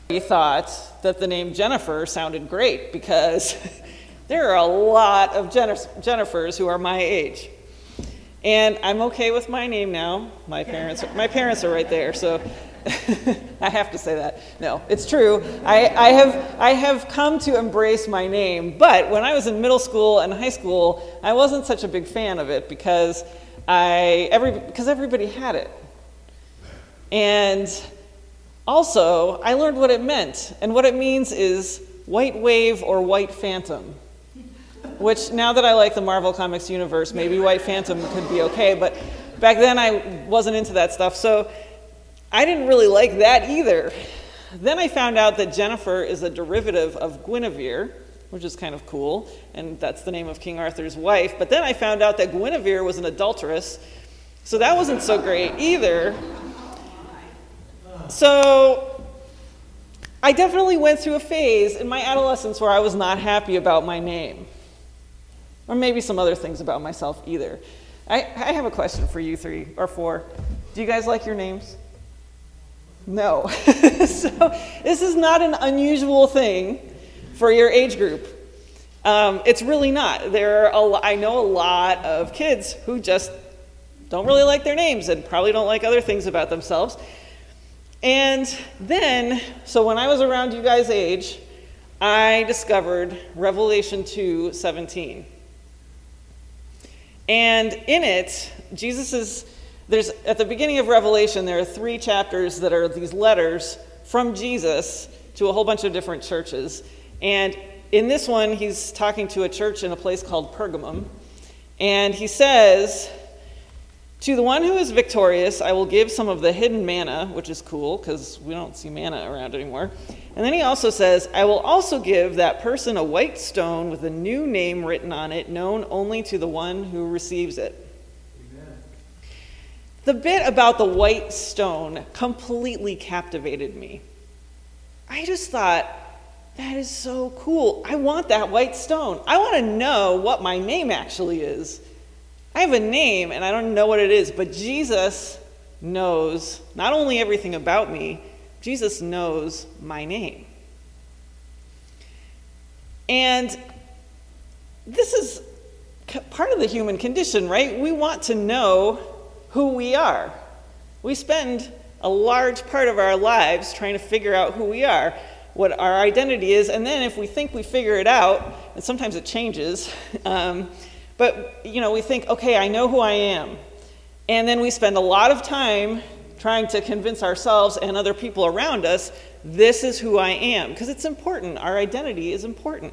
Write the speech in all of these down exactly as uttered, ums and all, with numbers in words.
I thought that the name Jennifer sounded great because there are a lot of Jennifers who are my age. And I'm okay with my name now. My parents, my parents are right there, so I have to say that. No, it's true. I, I have I have come to embrace my name, but when I was in middle school and high school, I wasn't such a big fan of it because I every because everybody had it. And also, I learned what it meant, and what it means is white wave or white phantom. Which, now that I like the Marvel Comics universe, maybe White Phantom could be okay, but back then I wasn't into that stuff, so I didn't really like that either. Then I found out that Jennifer is a derivative of Guinevere, which is kind of cool, and that's the name of King Arthur's wife, but then I found out that Guinevere was an adulteress, so that wasn't so great either. So I definitely went through a phase in my adolescence where I was not happy about my name. Or maybe some other things about myself either. I, I have a question for you three, or four. Do you guys like your names? No. So this is not an unusual thing for your age group. Um, it's really not. There are a, I know a lot of kids who just don't really like their names and probably don't like other things about themselves. And then, so when I was around you guys' age, I discovered Revelation two seventeen. And in it, Jesus is, there's, at the beginning of Revelation, there are three chapters that are these letters from Jesus to a whole bunch of different churches. And in this one, he's talking to a church in a place called Pergamum. And he says, "To the one who is victorious, I will give some of the hidden manna," which is cool because we don't see manna around anymore. And then he also says, "I will also give that person a white stone with a new name written on it, known only to the one who receives it." Amen. The bit about the white stone completely captivated me. I just thought, that is so cool. I want that white stone. I want to know what my name actually is. I have a name and I don't know what it is, but Jesus knows not only everything about me, Jesus knows my name. And this is part of the human condition, right? We want to know who we are. We spend a large part of our lives trying to figure out who we are, what our identity is, and then if we think we figure it out, and sometimes it changes, um, but, you know, we think, okay, I know who I am. And then we spend a lot of time trying to convince ourselves and other people around us, this is who I am. Because it's important. Our identity is important.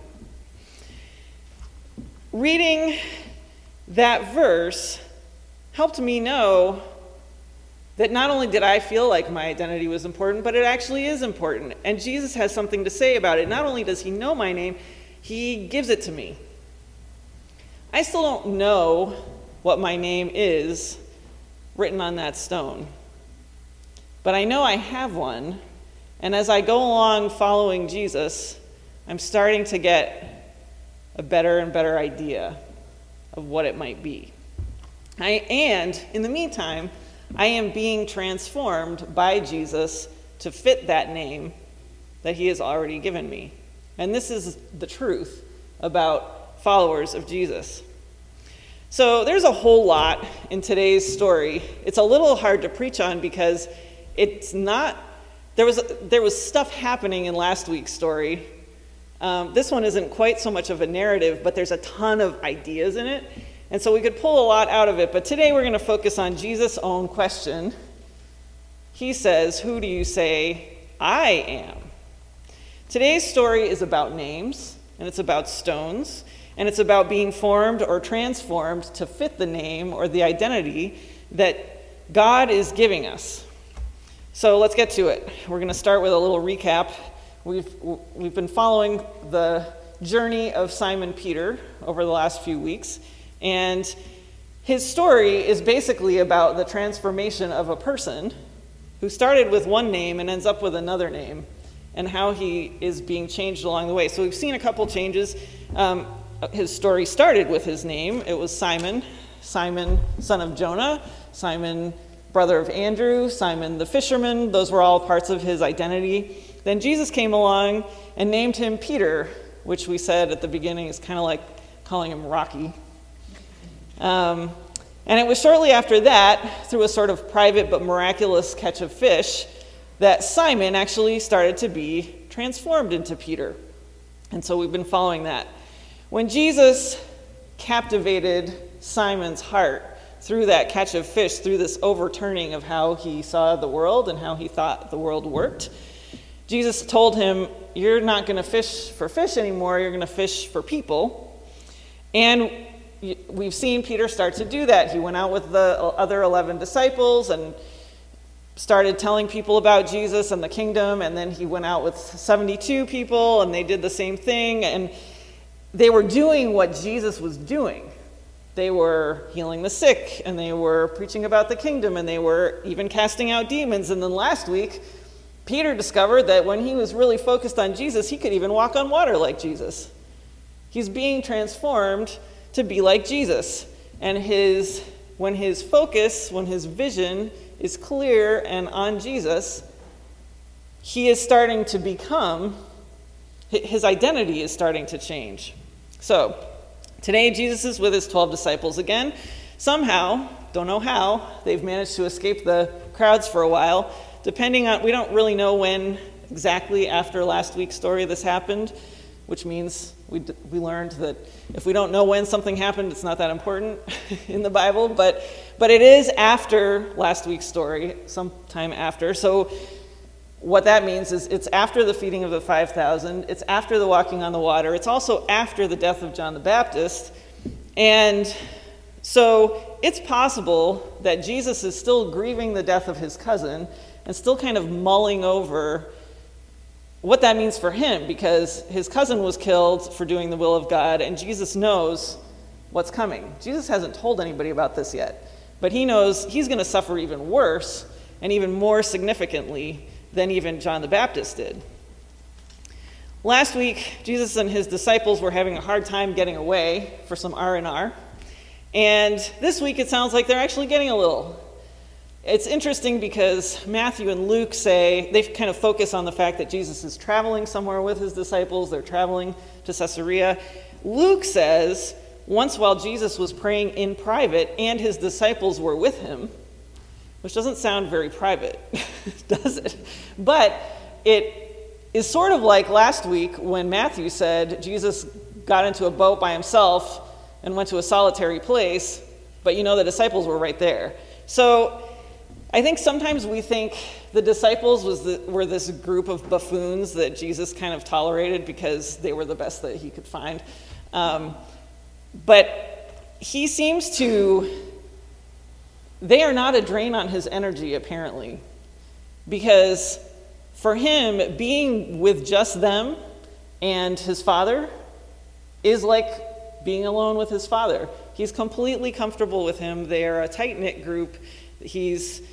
Reading that verse helped me know that not only did I feel like my identity was important, but it actually is important. And Jesus has something to say about it. Not only does he know my name, he gives it to me. I still don't know what my name is written on that stone. But I know I have one, and as I go along following Jesus, I'm starting to get a better and better idea of what it might be. I, and in the meantime, I am being transformed by Jesus to fit that name that he has already given me. And this is the truth about followers of Jesus. So there's a whole lot in today's story. It's a little hard to preach on because it's not, there was there was stuff happening in last week's story. Um, this one isn't quite so much of a narrative, but there's a ton of ideas in it. And so we could pull a lot out of it. But today we're going to focus on Jesus' own question. He says, "Who do you say I am?" Today's story is about names, and it's about stones, and it's about being formed or transformed to fit the name or the identity that God is giving us. So let's get to it. We're going to start with a little recap. We've we've been following the journey of Simon Peter over the last few weeks, and his story is basically about the transformation of a person who started with one name and ends up with another name, and how he is being changed along the way. So we've seen a couple changes. Um, his story started with his name. It was Simon, Simon, son of Jonah, Simon, brother of Andrew, Simon the fisherman. Those were all parts of his identity. Then Jesus came along and named him Peter, which we said at the beginning is kind of like calling him Rocky. Um, and it was shortly after that, through a sort of private but miraculous catch of fish, that Simon actually started to be transformed into Peter. And so we've been following that. When Jesus captivated Simon's heart through that catch of fish, through this overturning of how he saw the world and how he thought the world worked, Jesus told him, you're not going to fish for fish anymore, you're going to fish for people. And we've seen Peter start to do that. He went out with the other eleven disciples and started telling people about Jesus and the kingdom, and then he went out with seventy-two people, and they did the same thing, and they were doing what Jesus was doing. They were healing the sick, and they were preaching about the kingdom, and they were even casting out demons. And then last week, Peter discovered that when he was really focused on Jesus, he could even walk on water like Jesus. He's being transformed to be like Jesus. And his when his focus, when his vision is clear and on Jesus, he is starting to become, his identity is starting to change. So, today Jesus is with his twelve disciples again. Somehow, don't know how, they've managed to escape the crowds for a while. Depending on, we don't really know when exactly after last week's story this happened, which means we we learned that if we don't know when something happened, it's not that important in the Bible, but but it is after last week's story, sometime after. So what that means is it's after the feeding of the five thousand, it's after the walking on the water, it's also after the death of John the Baptist, and so it's possible that Jesus is still grieving the death of his cousin and still kind of mulling over what that means for him, because his cousin was killed for doing the will of God, and Jesus knows what's coming. Jesus hasn't told anybody about this yet, but he knows he's going to suffer even worse and even more significantly than even John the Baptist did. Last week, Jesus and his disciples were having a hard time getting away for some R and R, and this week it sounds like they're actually getting a little. It's interesting because Matthew and Luke say, they kind of focus on the fact that Jesus is traveling somewhere with his disciples. They're traveling to Caesarea. Luke says, once while Jesus was praying in private and his disciples were with him, which doesn't sound very private, does it? But it is sort of like last week when Matthew said Jesus got into a boat by himself and went to a solitary place, but you know the disciples were right there. So I think sometimes we think the disciples was the, were this group of buffoons that Jesus kind of tolerated because they were the best that he could find. Um, but he seems to, they are not a drain on his energy, apparently, because for him, being with just them and his Father is like being alone with his Father. He's completely comfortable with him. They are a tight-knit group. He's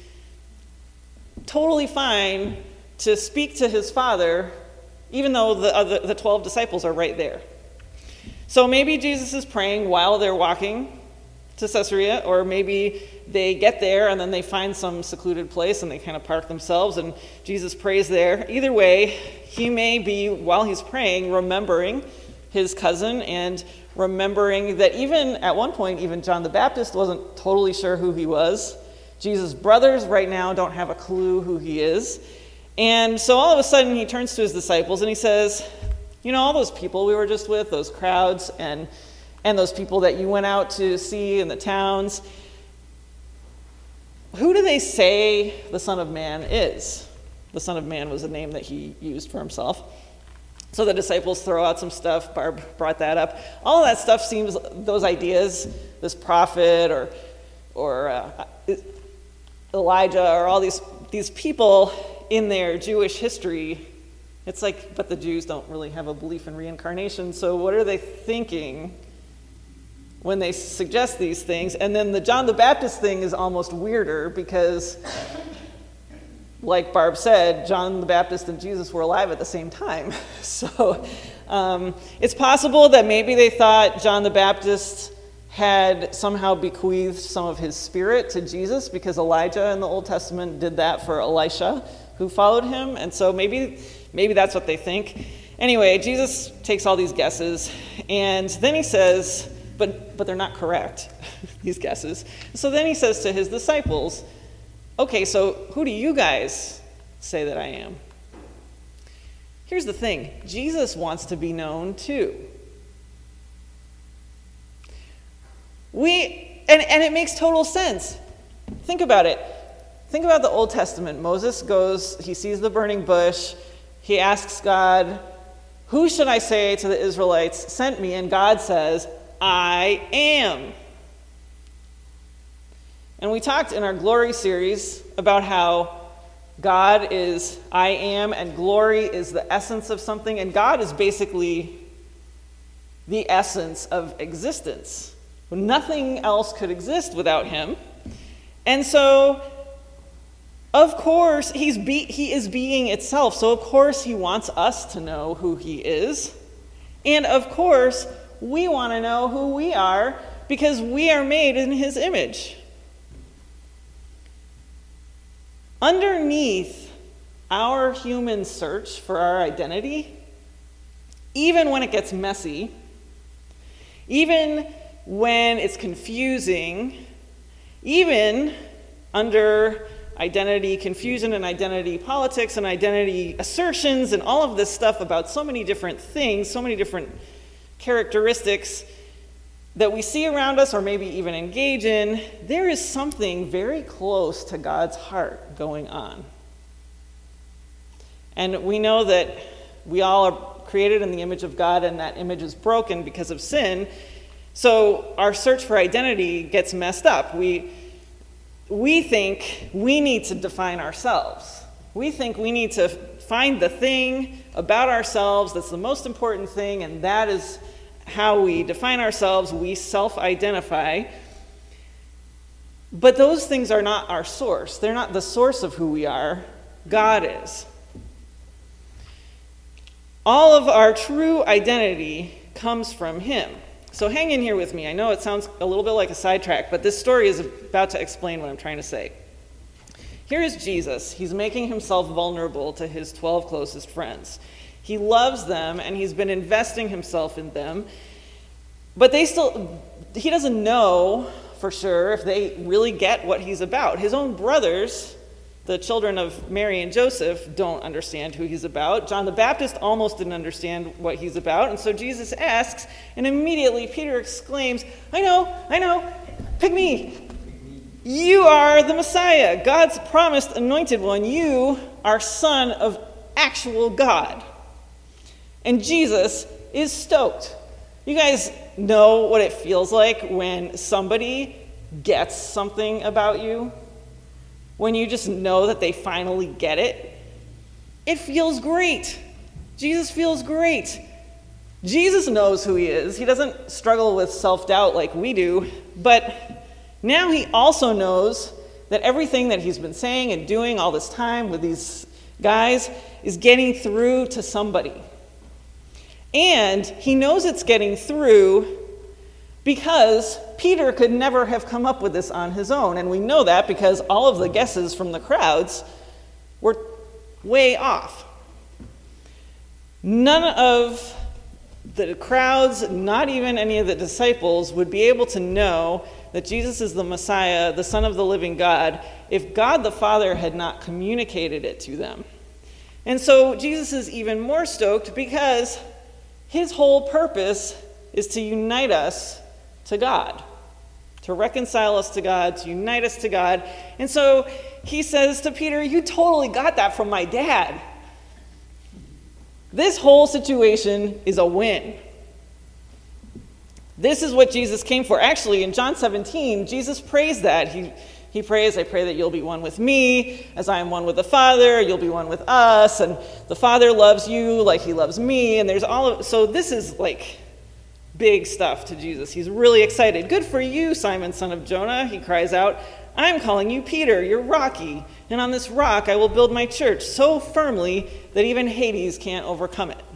totally fine to speak to his Father, even though the other, the twelve disciples are right there. So maybe Jesus is praying while they're walking to Caesarea, or maybe they get there and then they find some secluded place and they kind of park themselves and Jesus prays there. Either way, he may be, while he's praying, remembering his cousin and remembering that even at one point, even John the Baptist wasn't totally sure who he was. Jesus' brothers right now don't have a clue who he is. And so all of a sudden he turns to his disciples and he says, you know, all those people we were just with, those crowds and and those people that you went out to see in the towns, who do they say the Son of Man is? The Son of Man was a name that he used for himself. So the disciples throw out some stuff. Barb brought that up. All of that stuff seems, those ideas, this prophet or or uh, Elijah or all these these people in their Jewish history, it's like, but the Jews don't really have a belief in reincarnation, so what are they thinking when they suggest these things? And then the John the Baptist thing is almost weirder because, like Barb said, John the Baptist and Jesus were alive at the same time. So um, it's possible that maybe they thought John the Baptist had somehow bequeathed some of his spirit to Jesus because Elijah in the Old Testament did that for Elisha, who followed him. And so maybe maybe that's what they think. Anyway, Jesus takes all these guesses, and then he says, but but they're not correct, these guesses. So then he says to his disciples, okay, so who do you guys say that I am? Here's the thing, Jesus wants to be known too. We, and, and it makes total sense. Think about it. Think about the Old Testament. Moses goes, he sees the burning bush, he asks God, who should I say to the Israelites sent me? And God says, I am. And we talked in our glory series about how God is I am, and glory is the essence of something, and God is basically the essence of existence. Nothing else could exist without him. And so, of course, he's be, he is being itself, so of course he wants us to know who he is. And of course, we want to know who we are, because we are made in his image. Underneath our human search for our identity, even when it gets messy, even when it's confusing, even under identity confusion and identity politics and identity assertions and all of this stuff about so many different things, so many different characteristics that we see around us or maybe even engage in, there is something very close to God's heart going on. And we know that we all are created in the image of God, and that image is broken because of sin. So our search for identity gets messed up. We, we think we need to define ourselves. We think we need to find the thing about ourselves that's the most important thing, and that is how we define ourselves. We self-identify. But those things are not our source. They're not the source of who we are. God is. All of our true identity comes from him. So hang in here with me. I know it sounds a little bit like a sidetrack, but this story is about to explain what I'm trying to say. Here is Jesus. He's making himself vulnerable to his twelve closest friends. He loves them, and he's been investing himself in them. But they still, he doesn't know for sure if they really get what he's about. His own brothers, the children of Mary and Joseph, don't understand who he's about. John the Baptist almost didn't understand what he's about. And so Jesus asks, and immediately Peter exclaims, I know, I know, pick me. You are the Messiah, God's promised anointed one. You are son of actual God. And Jesus is stoked. You guys know what it feels like when somebody gets something about you? When you just know that they finally get it? It feels great. Jesus feels great. Jesus knows who he is. He doesn't struggle with self-doubt like we do, but now he also knows that everything that he's been saying and doing all this time with these guys is getting through to somebody. And he knows it's getting through because Peter could never have come up with this on his own. And we know that because all of the guesses from the crowds were way off. None of the crowds, not even any of the disciples, would be able to know that Jesus is the Messiah, the Son of the living God, if God the Father had not communicated it to them. And so Jesus is even more stoked because his whole purpose is to unite us to God, to reconcile us to God, to unite us to God. And so he says to Peter, you totally got that from my dad. This whole situation is a win. This is what Jesus came for. Actually, in John seventeen, Jesus prays that. He, he prays, I pray that you'll be one with me, as I am one with the Father, you'll be one with us, and the Father loves you like he loves me, and there's all of, so this is like big stuff to Jesus. He's really excited. Good for you, Simon, son of Jonah, he cries out. I'm calling you Peter, you're rocky, and on this rock I will build my church so firmly that even Hades can't overcome it.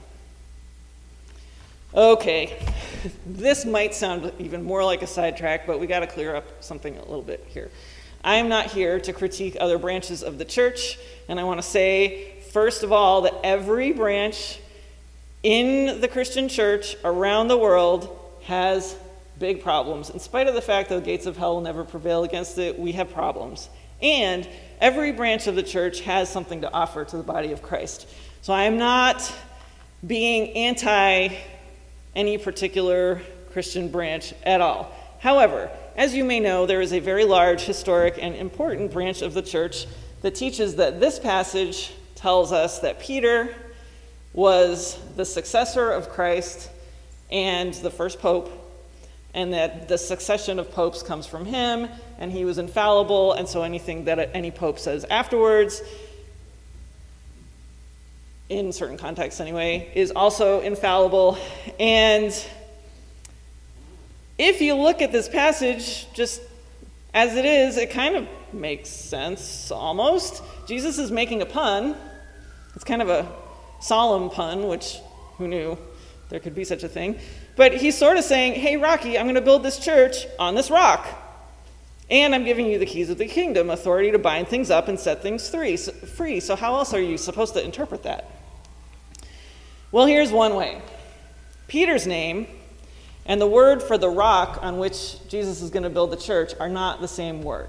Okay, this might sound even more like a sidetrack, but we got to clear up something a little bit here. I am not here to critique other branches of the church, and I want to say first of all, that every branch in the Christian church around the world has big problems. In spite of the fact that the gates of hell will never prevail against it, we have problems. And every branch of the church has something to offer to the body of Christ. So I am not being anti any particular Christian branch at all. However, as you may know, there is a very large, historic, and important branch of the church that teaches that this passage tells us that Peter was the successor of Christ and the first pope, and that the succession of popes comes from him, and he was infallible, and so anything that any pope says afterwards, in certain contexts anyway, is also infallible. And if you look at this passage just as it is, it kind of makes sense, almost. Jesus is making a pun. It's kind of a solemn pun, which who knew there could be such a thing. But he's sort of saying, hey, Rocky, I'm going to build this church on this rock. And I'm giving you the keys of the kingdom, authority to bind things up and set things free. So how else are you supposed to interpret that? Well, here's one way. Peter's name and the word for the rock on which Jesus is going to build the church are not the same word.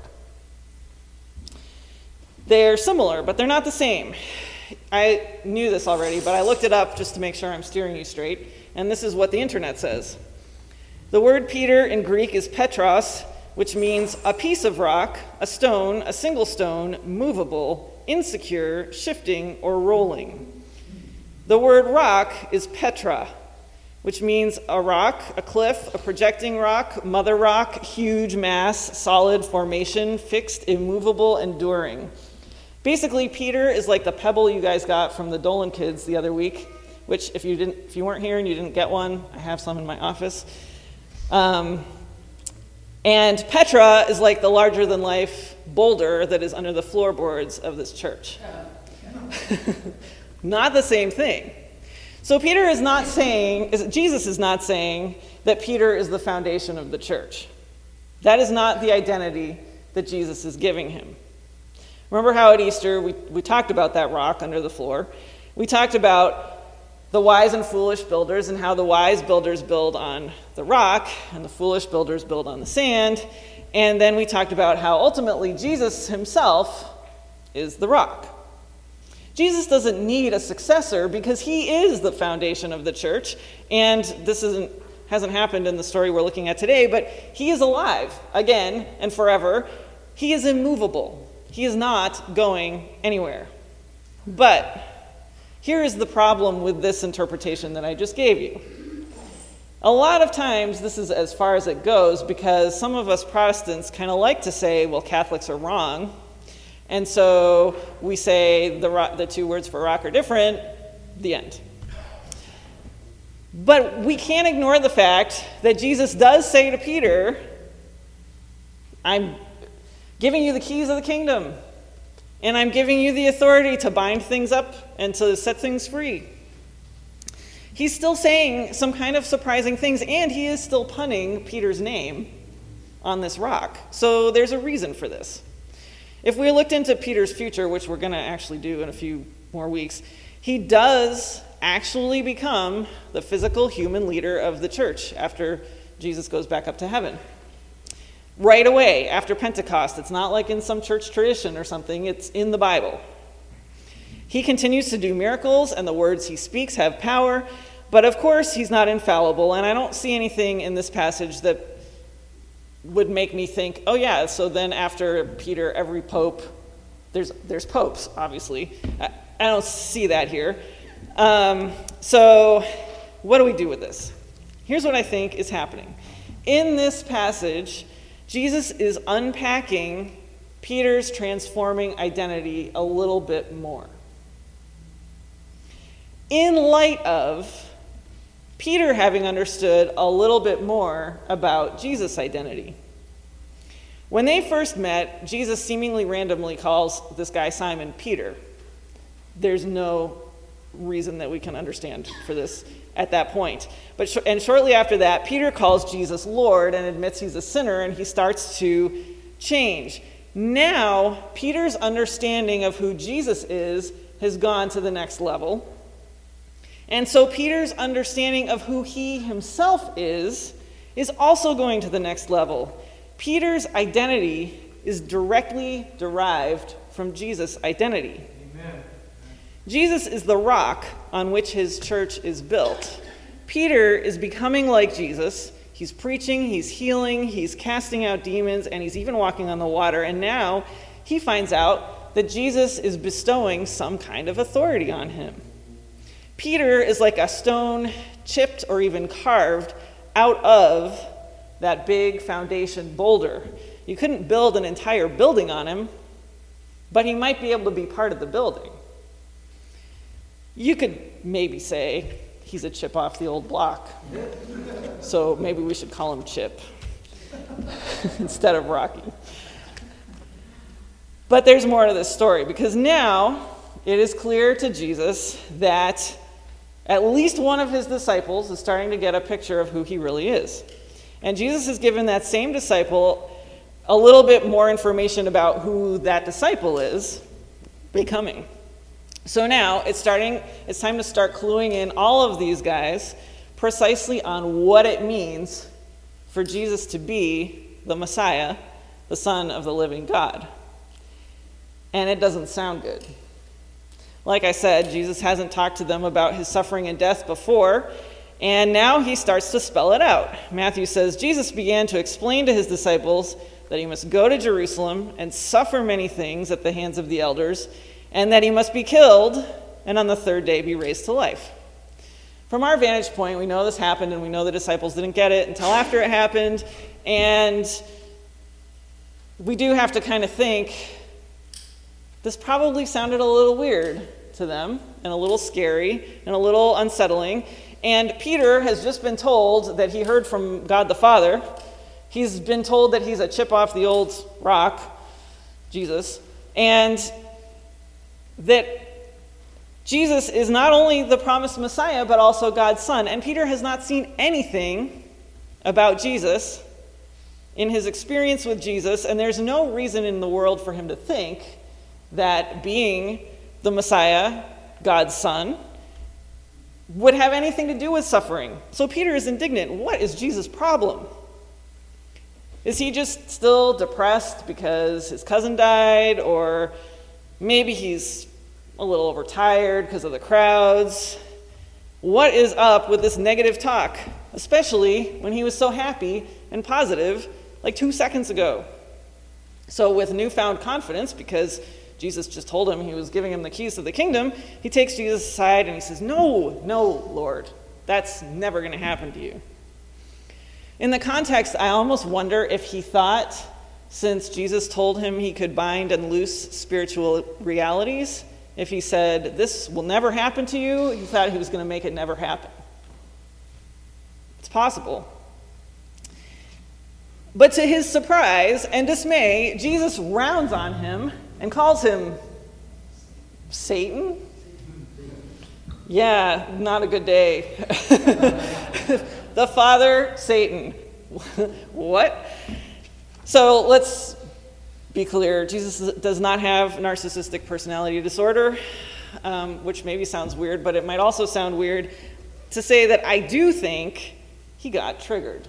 They're similar, but they're not the same. I knew this already, but I looked it up just to make sure I'm steering you straight, and this is what the internet says. The word Peter in Greek is Petros, which means a piece of rock, a stone, a single stone, movable, insecure, shifting, or rolling. The word rock is Petra, which means a rock, a cliff, a projecting rock, mother rock, huge mass, solid formation, fixed, immovable, enduring. Basically, Peter is like the pebble you guys got from the Dolan kids the other week, which if you didn't, if you weren't here and you didn't get one, I have some in my office. Um, and Petra is like the larger-than-life boulder that is under the floorboards of this church. Not the same thing. So Peter is not saying, Jesus is not saying that Peter is the foundation of the church. That is not the identity that Jesus is giving him. Remember how at Easter we, we talked about that rock under the floor. We talked about the wise and foolish builders and how the wise builders build on the rock and the foolish builders build on the sand. And then we talked about how ultimately Jesus himself is the rock. Jesus doesn't need a successor because he is the foundation of the church. And this isn't hasn't happened in the story we're looking at today, but he is alive again and forever. He is immovable. He is not going anywhere. But here is the problem with this interpretation that I just gave you. A lot of times this is as far as it goes because some of us Protestants kind of like to say, well, Catholics are wrong. And so we say the, ro- the two words for rock are different, the end. But we can't ignore the fact that Jesus does say to Peter, I'm giving you the keys of the kingdom, and I'm giving you the authority to bind things up and to set things free. He's still saying some kind of surprising things, and he is still punning Peter's name on this rock. So there's a reason for this. If we looked into Peter's future, which we're going to actually do in a few more weeks, he does actually become the physical human leader of the church after Jesus goes back up to heaven. Right away, after Pentecost. It's not like in some church tradition or something. It's in the Bible. He continues to do miracles, and the words he speaks have power. But of course, he's not infallible, and I don't see anything in this passage that would make me think, oh yeah, so then after Peter, every pope, there's there's popes, obviously. I, I don't see that here. Um, so what do we do with this? Here's what I think is happening. In this passage, Jesus is unpacking Peter's transforming identity a little bit more. In light of Peter having understood a little bit more about Jesus' identity. When they first met, Jesus seemingly randomly calls this guy Simon Peter. There's no reason that we can understand for this at that point. But sh- and shortly after that, Peter calls Jesus Lord and admits he's a sinner, and he starts to change. Now, Peter's understanding of who Jesus is has gone to the next level. And so Peter's understanding of who he himself is is also going to the next level. Peter's identity is directly derived from Jesus' identity. Amen. Jesus is the rock on which his church is built. Peter is becoming like Jesus. He's preaching, he's healing, he's casting out demons, and he's even walking on the water. And now he finds out that Jesus is bestowing some kind of authority on him. Peter is like a stone chipped or even carved out of that big foundation boulder. You couldn't build an entire building on him, but he might be able to be part of the building. You could maybe say he's a chip off the old block. So maybe we should call him Chip instead of Rocky. But there's more to this story, because now it is clear to Jesus that at least one of his disciples is starting to get a picture of who he really is. And Jesus has given that same disciple a little bit more information about who that disciple is becoming. So now it's starting, it's time to start cluing in all of these guys precisely on what it means for Jesus to be the Messiah, the Son of the living God. And it doesn't sound good. Like I said, Jesus hasn't talked to them about his suffering and death before, and now he starts to spell it out. Matthew says, Jesus began to explain to his disciples that he must go to Jerusalem and suffer many things at the hands of the elders, and that he must be killed and on the third day be raised to life. From our vantage point, we know this happened, and we know the disciples didn't get it until after it happened, and we do have to kind of think, this probably sounded a little weird to them, and a little scary, and a little unsettling. And Peter has just been told that he heard from God the Father. He's been told that he's a chip off the old rock, Jesus, and that Jesus is not only the promised Messiah, but also God's Son. And Peter has not seen anything about Jesus in his experience with Jesus, and there's no reason in the world for him to think that being the Messiah, God's Son, would have anything to do with suffering. So Peter is indignant. What is Jesus' problem? Is he just still depressed because his cousin died, or maybe he's a little overtired because of the crowds? What is up with this negative talk, especially when he was so happy and positive like two seconds ago? So with newfound confidence, because Jesus just told him he was giving him the keys to the kingdom, he takes Jesus aside and he says, no, no, Lord, that's never going to happen to you. In the context, I almost wonder if he thought, since Jesus told him he could bind and loose spiritual realities, if he said, this will never happen to you, he thought he was going to make it never happen. It's possible. But to his surprise and dismay, Jesus rounds on him and calls him Satan. Yeah, not a good day. The father, Satan. What? So let's be clear. Jesus does not have narcissistic personality disorder, um, which maybe sounds weird, but it might also sound weird to say that I do think he got triggered.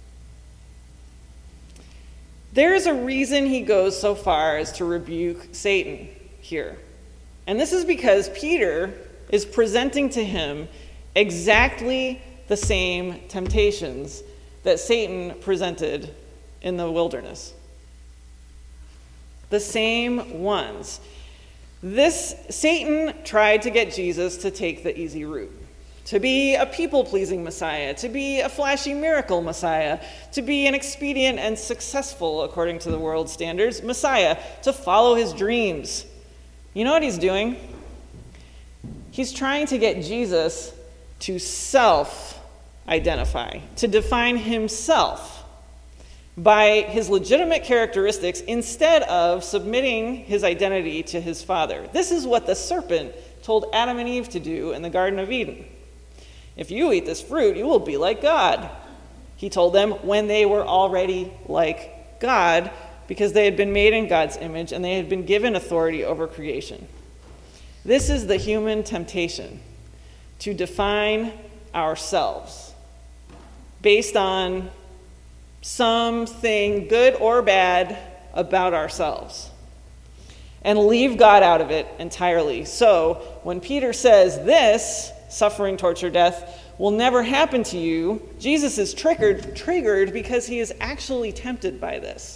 There is a reason he goes so far as to rebuke Satan here. And this is because Peter is presenting to him exactly the same temptations that Satan presented in the wilderness. The same ones. This Satan tried to get Jesus to take the easy route, to be a people-pleasing Messiah, to be a flashy miracle Messiah, to be an expedient and successful, according to the world's standards, Messiah, to follow his dreams. You know what he's doing? He's trying to get Jesus to self-identify, to define himself by his legitimate characteristics instead of submitting his identity to his Father. This is what the serpent told Adam and Eve to do in the Garden of Eden. If you eat this fruit, you will be like God. He told them when they were already like God because they had been made in God's image and they had been given authority over creation. This is the human temptation, to define ourselves based on something good or bad about ourselves, and leave God out of it entirely. So when Peter says this, suffering, torture, death, will never happen to you, Jesus is triggered, triggered because he is actually tempted by this.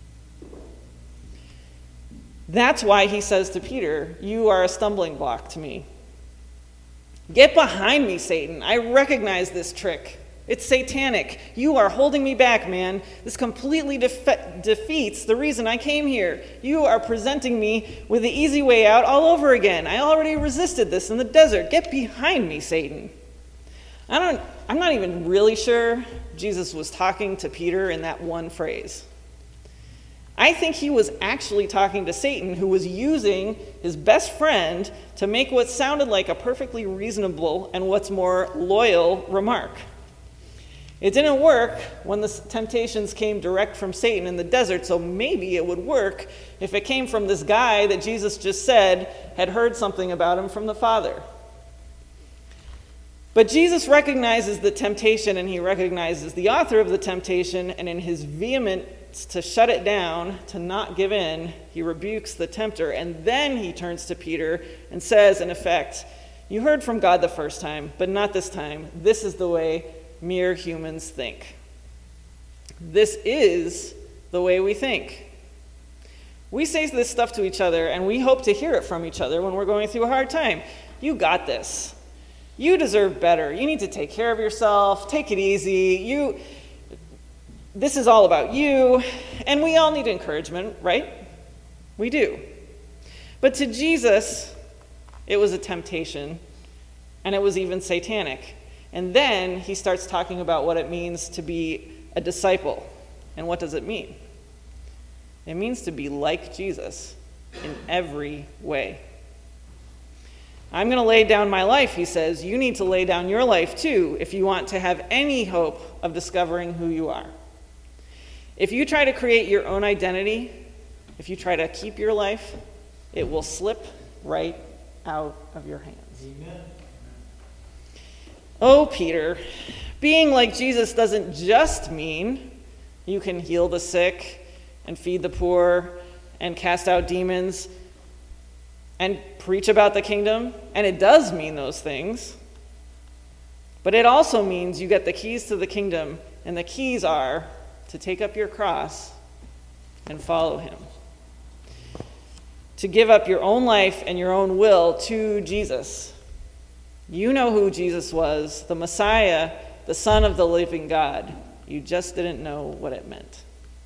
That's why he says to Peter, you are a stumbling block to me. Get behind me, Satan. I recognize this trick. It's satanic. You are holding me back, man. This completely defe- defeats the reason I came here. You are presenting me with the easy way out all over again. I already resisted this in the desert. Get behind me, Satan. I don't, I'm not even really sure Jesus was talking to Peter in that one phrase. I think he was actually talking to Satan, who was using his best friend to make what sounded like a perfectly reasonable and what's more loyal remark. It didn't work when the temptations came direct from Satan in the desert, so maybe it would work if it came from this guy that Jesus just said had heard something about him from the Father. But Jesus recognizes the temptation, and he recognizes the author of the temptation, and in his vehemence to shut it down, to not give in, he rebukes the tempter, and then he turns to Peter and says, in effect, you heard from God the first time, but not this time. This is the way mere humans think. This is the way we think. We say this stuff to each other, and we hope to hear it from each other when we're going through a hard time. You got this. You deserve better. You need to take care of yourself. Take it easy. You, this is all about you. And we all need encouragement, right? We do. But to Jesus, it was a temptation, and it was even satanic. And then he starts talking about what it means to be a disciple. And what does it mean? It means to be like Jesus in every way. I'm going to lay down my life, he says. You need to lay down your life too if you want to have any hope of discovering who you are. If you try to create your own identity, if you try to keep your life, it will slip right out of your hands. Amen. Oh, Peter, being like Jesus doesn't just mean you can heal the sick and feed the poor and cast out demons and preach about the kingdom, and it does mean those things, but it also means you get the keys to the kingdom, and the keys are to take up your cross and follow him. To give up your own life and your own will to Jesus. You know who Jesus was, the Messiah, the Son of the living God. You just didn't know what it meant.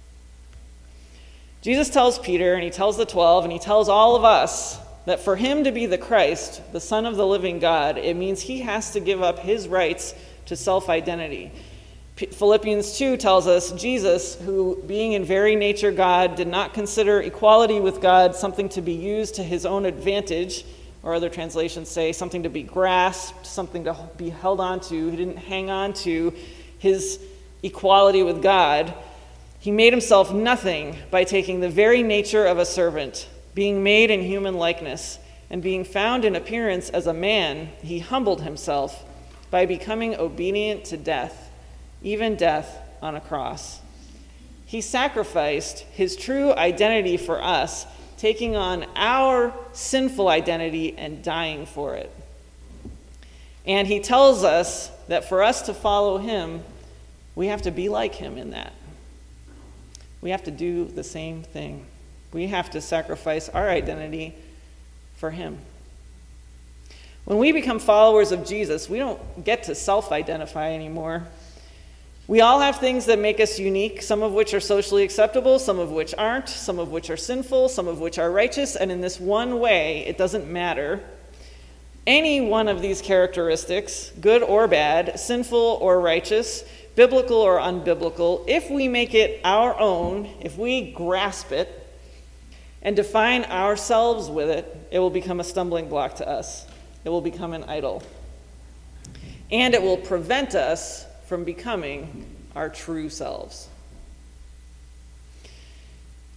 Jesus tells Peter, and he tells the twelve, and he tells all of us that for him to be the Christ, the Son of the living God, it means he has to give up his rights to self-identity. Philippians two tells us Jesus, who being in very nature God, did not consider equality with God something to be used to his own advantage, or other translations say something to be grasped, something to be held on to. He didn't hang on to his equality with God. He made himself nothing by taking the very nature of a servant, being made in human likeness, and being found in appearance as a man, he humbled himself by becoming obedient to death, even death on a cross. He sacrificed his true identity for us, taking on our sinful identity and dying for it. And he tells us that for us to follow him, we have to be like him in that. We have to do the same thing. We have to sacrifice our identity for him. When we become followers of Jesus, we don't get to self-identify anymore. We all have things that make us unique, some of which are socially acceptable, some of which aren't, some of which are sinful, some of which are righteous, and in this one way, it doesn't matter. Any one of these characteristics, good or bad, sinful or righteous, biblical or unbiblical, if we make it our own, if we grasp it, and define ourselves with it, it will become a stumbling block to us. It will become an idol. And it will prevent us from becoming our true selves.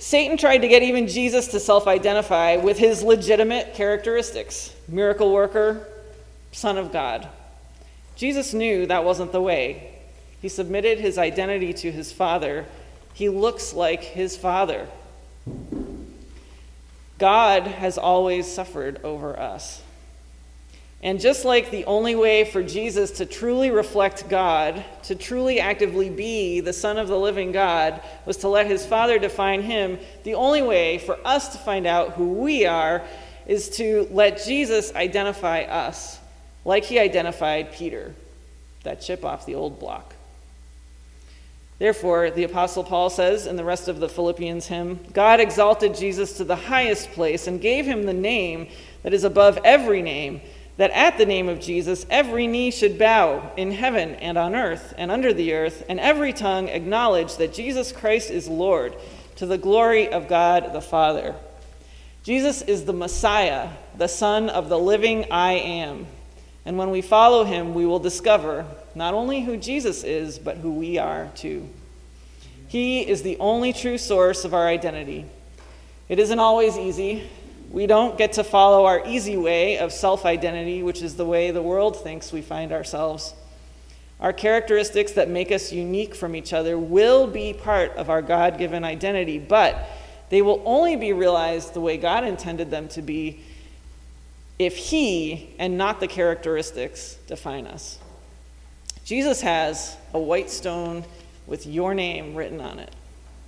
Satan tried to get even Jesus to self-identify with his legitimate characteristics: miracle worker, Son of God. Jesus knew that wasn't the way. He submitted his identity to his Father. He looks like his Father. God has always suffered over us. And just like the only way for Jesus to truly reflect God, to truly actively be the Son of the living God, was to let his Father define him, the only way for us to find out who we are is to let Jesus identify us, like he identified Peter, that chip off the old block. Therefore, the Apostle Paul says in the rest of the Philippians hymn, God exalted Jesus to the highest place and gave him the name that is above every name, that at the name of Jesus every knee should bow in heaven and on earth and under the earth, and every tongue acknowledge that Jesus Christ is Lord, to the glory of God the Father. Jesus is the Messiah, the Son of the living I Am. And when we follow him, we will discover not only who Jesus is, but who we are too. He is the only true source of our identity. It isn't always easy. We don't get to follow our easy way of self-identity, which is the way the world thinks we find ourselves. Our characteristics that make us unique from each other will be part of our God-given identity, but they will only be realized the way God intended them to be if he, and not the characteristics, define us. Jesus has a white stone with your name written on it.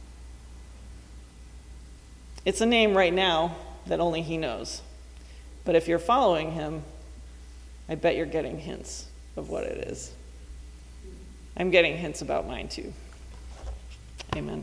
It's a name right now that only he knows. But if you're following him, I bet you're getting hints of what it is. I'm getting hints about mine too. Amen.